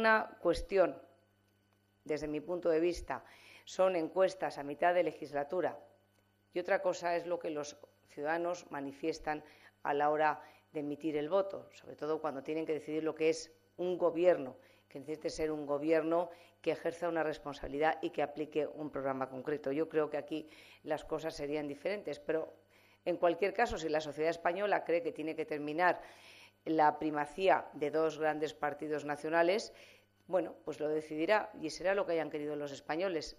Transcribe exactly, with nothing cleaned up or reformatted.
una cuestión, desde mi punto de vista, son encuestas a mitad de legislatura y otra cosa es lo que los ciudadanos manifiestan a la hora de emitir el voto, sobre todo cuando tienen que decidir lo que es un gobierno, que necesite ser un gobierno que ejerza una responsabilidad y que aplique un programa concreto. Yo creo que aquí las cosas serían diferentes, pero en cualquier caso, si la sociedad española cree que tiene que terminar la primacía de dos grandes partidos nacionales, bueno, pues lo decidirá y será lo que hayan querido los españoles.